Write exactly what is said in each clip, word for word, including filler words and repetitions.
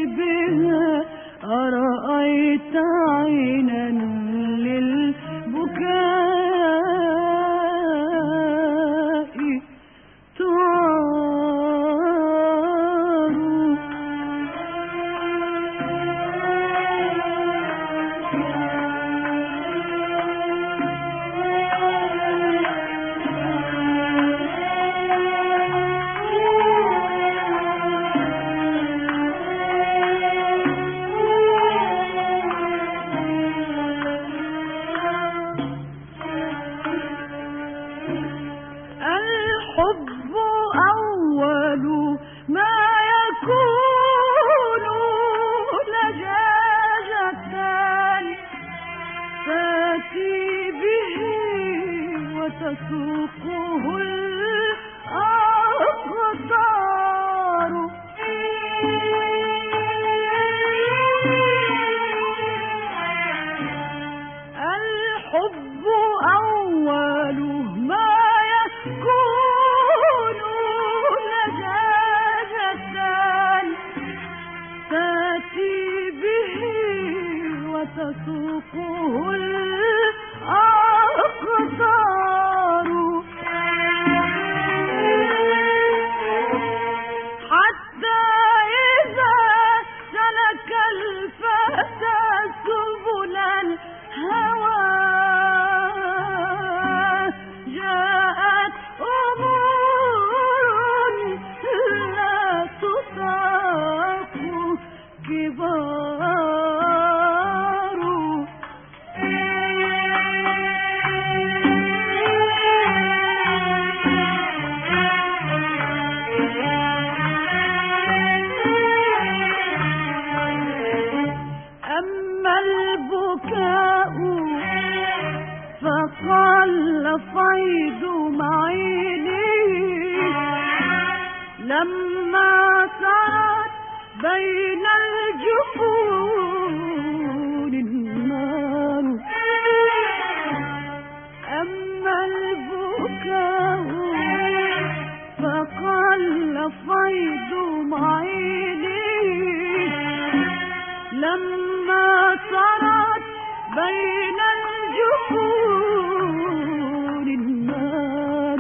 بها أرأيت عينا للبكاء تعار. الحب أول ما يكون لجاجة تأتي به وتسوقه الأقدار. الحب أول ما يكون لجاجة تأتي به وتسوقه الأقدار. حتى إذا سلك الفتى سبل الهوى جاءت أمور لا تطاق كبار. أما البكاء فقل فيض معينه لما سرت بين الجفون النار. أما البكاء فقل فيض معينه لما سرت بين الجفون النار.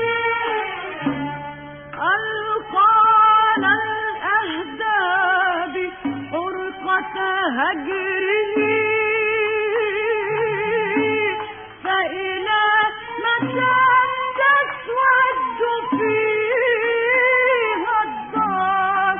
ألقى على الأهداب حرقة هجره فإلى متى تسود فيها الدار.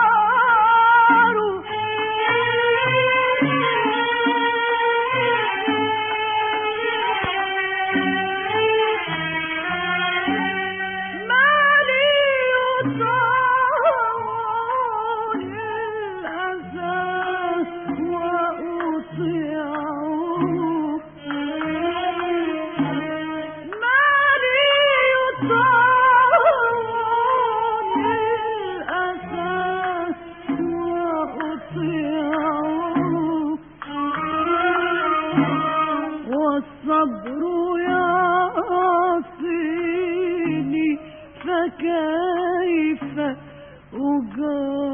والصبر يعصيني فكيف أجار.